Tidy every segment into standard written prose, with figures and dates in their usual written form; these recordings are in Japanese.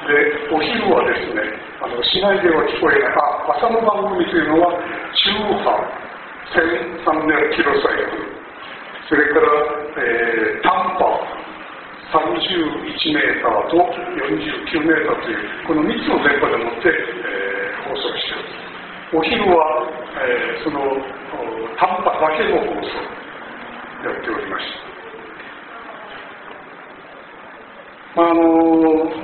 で、お昼はですね、市内では聞こえない、朝の番組というのは中波1300キロサイクル、それから短波31メーターと49メーターというこの3つの電波でもって、放送しています。お昼は、その短波だけの放送をやっておりました。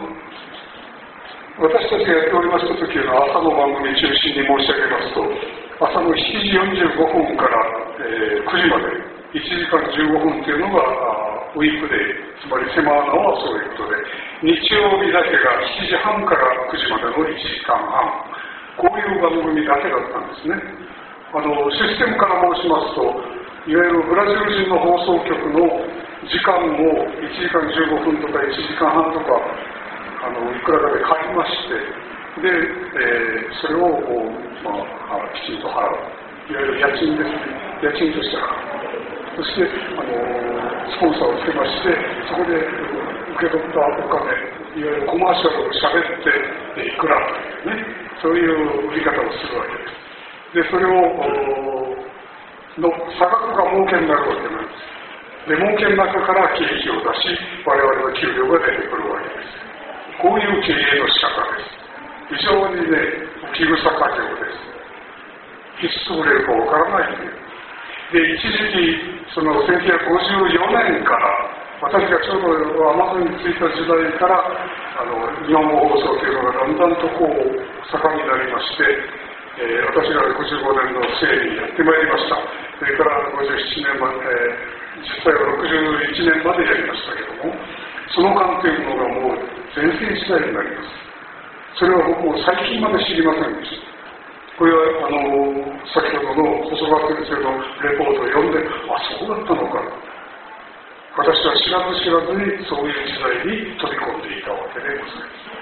私たちがやっておりました時は朝の番組中心に申し上げますと、朝の7時45分から、9時まで1時間15分というのがウィークデー、つまりセマーナはそういうことで、日曜日だけが7時半から9時までの1時間半、こういう番組だけだったんですね。システムから申しますと、いわゆるブラジル人の放送局の時間を1時間15分とか1時間半とかいくらかで買いまして、で、それをきちんと払う、いわゆる家賃ですね、家賃として払う。そしてスポンサーをつけまして、そこで受け取ったお金、いわゆるコマーシャルを喋っていくらというね、そういう売り方をするわけです。で、それをの差額が儲けになるわけなんです。で、儲けの中から経費を出し、我々の給料が出てくるわけです。こういう経営の仕方です。非常にね、浮き草稼業です。いつ潰れるかわからないという。で、一時期、その1954年から、私がちょうどアマゾンに着いた時代から、日本語放送というのがだんだんとこう、盛んになりまして、私が65年の整理にやってまいりました。それから57年まで、実際は61年までやりましたけども、その間というのがもう全盛時代になります。それは僕も最近まで知りませんでした。これは先ほどの細川先生のレポートを読んで、そうだったのか。私は知らず知らずにそういう時代に飛び込んでいたわけでございます。